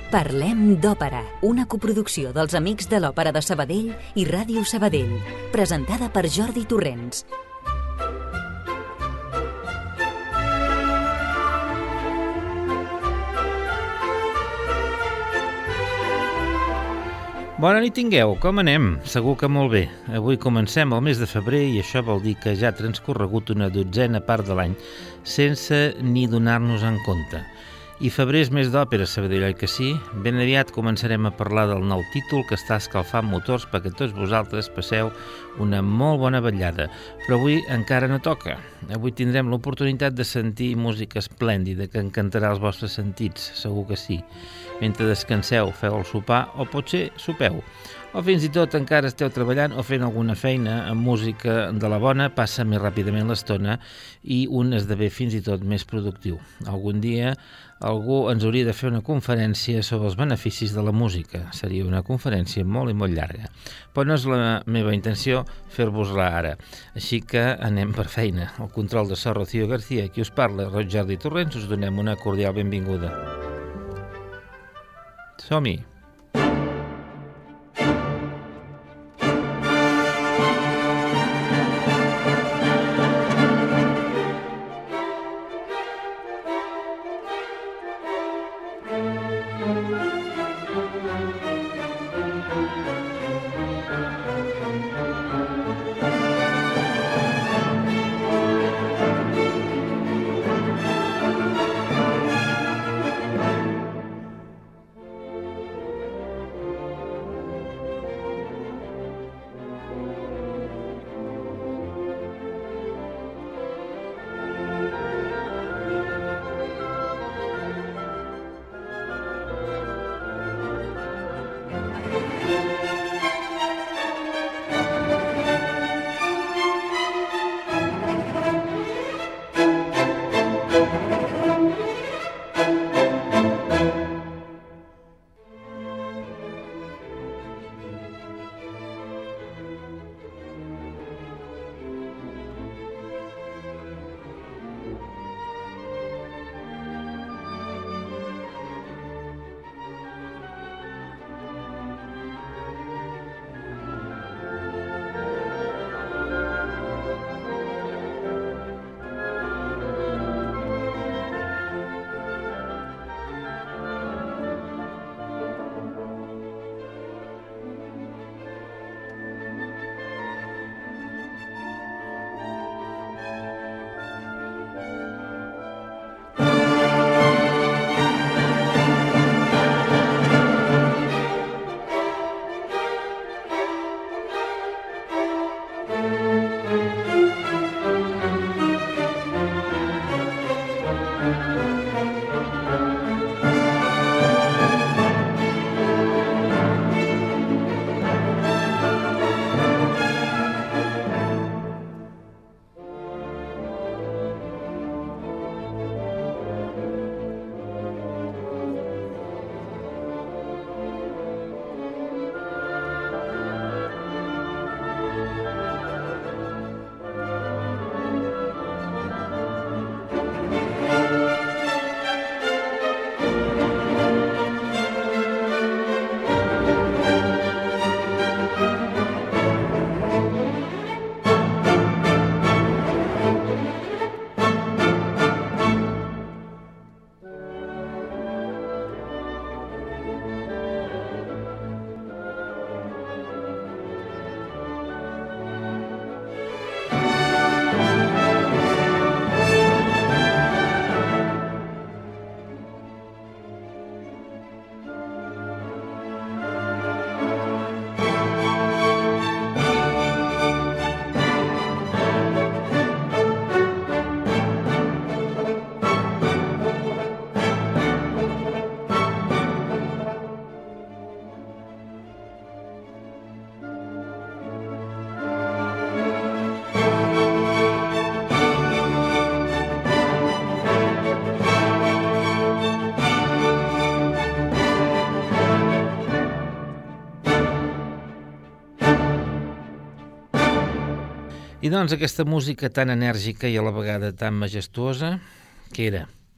Parlem d'Òpera, una coproducció dels Amics de l'Òpera de Sabadell i Ràdio Sabadell, presentada per Jordi Torrents. Bona nit tingueu, com anem? Segur que molt bé. Avui comencem el mes de febrer i això vol dir que ja ha transcorregut una dotzena part de l'any sense ni donar-nos en compte. I febrer és mes d'òpera, Sabadell, oi que sí? Ben aviat començarem a parlar del nou títol que està escalfant motors perquè tots vosaltres passeu una molt bona vetllada. Però avui encara no toca. Avui tindrem l'oportunitat de sentir música esplèndida que encantarà els vostres sentits, segur que sí. Mentre descanseu, feu el sopar o potser sopeu. O fins i tot encara esteu treballant o fent alguna feina amb música de la bona, passa més ràpidament l'estona i un esdevé fins i tot més productiu. Algun dia algú ens hauria de fer una conferència sobre els beneficis de la música. Seria una conferència molt i molt llarga. Però no és la meva intenció fer-vos-la ara. Així que anem per feina. El control de so, Rocío García, qui us parla, Jordi Torrents, us donem una cordial benvinguda. Som-hi! I doncs aquesta música tan enèrgica i a la vegada tan majestuosa, què era?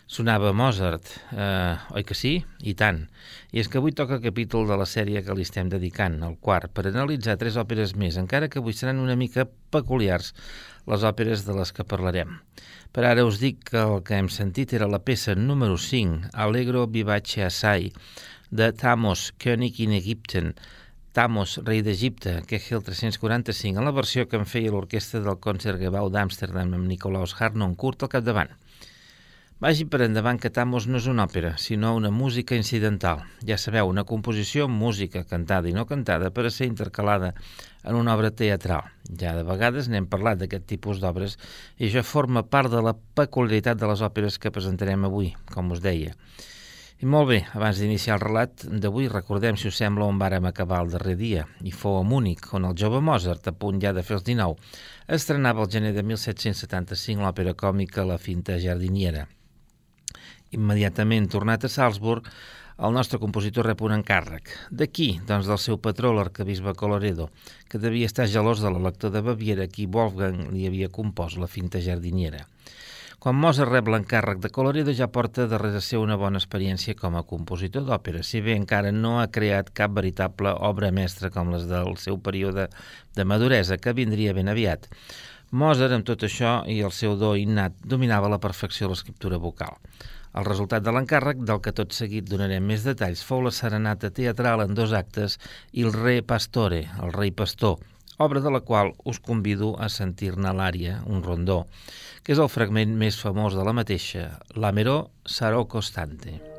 Sonava Mozart, oi que sí? I tant. I és que avui toca el capítol de la sèrie que li estem dedicant, el quart, per analitzar 3 òperes més, encara que avui seran una mica peculiars les òperes de les que parlarem. Per ara us dic que el que hem sentit era la peça número 5, Allegro vivace assai, de Thamos, König in Ägypten, Thamos, rei d'Egipte, Kegel 345, en la versió que en feia l'orquestra del Concertgebouw d'Amsterdam amb Nicolaus Harnoncourt al capdavant. Vagi per endavant que Thamos no és una òpera, sinó una música incidental. Ja sabeu, una composició amb música, cantada i no cantada, per a ser intercalada en una obra teatral. Ja de vegades n'hem parlat d'aquest tipus d'obres i això forma part de la peculiaritat de les òperes que presentarem avui, com us deia. I molt bé, abans d'iniciar el relat d'avui, recordem, si us sembla, on vàrem acabar el darrer dia, i fou a Múnich, on el jove Mozart, a punt ja de fer els 19, estrenava el gener de 1775 l'òpera còmica La finta jardiniera. Immediatament tornat a Salzburg, el nostre compositor rep un encàrrec. De qui? Doncs del seu patró, l'arquebisbe Colloredo, que devia estar gelós de l'elector de Baviera, qui Wolfgang li havia compost la finta jardiniera. Quan Mozart rep l'encàrrec de Colloredo ja porta darrere seu una bona experiència com a compositor d'òpera, si bé encara no ha creat cap veritable obra mestra com les del seu període de maduresa, que vindria ben aviat. Mozart, amb tot això i el seu do innat, dominava a la perfecció l'escriptura vocal. El resultat de l'encàrrec, del que tot seguit donarem més detalls, fou la serenata teatral en 2 actes Il Re Pastore, el rei pastor, obra de la qual us convido a sentir-ne l'ària, un rondó, que és el fragment més famós de la mateixa, L'Amero sarò costante.